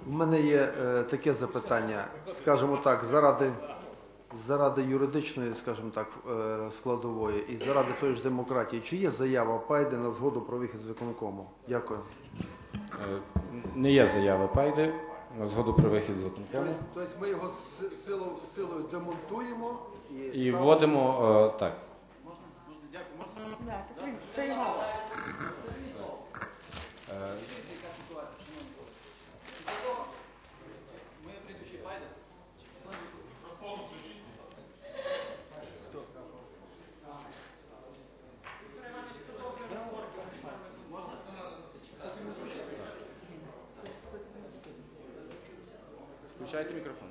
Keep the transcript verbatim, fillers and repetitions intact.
У мене є е, таке запитання, скажімо так, заради, заради юридичної, скажімо так, е, складової і заради тої ж демократії. Чи є заява Пайди на згоду про вихід з виконкому? Дякую. Е, Не є заяви Пайди на згоду про вихід з виконкому. Тобто ми його силою, силою демонтуємо і, І вводимо, е, так. Да, так він- це його. Включайте мікрофон.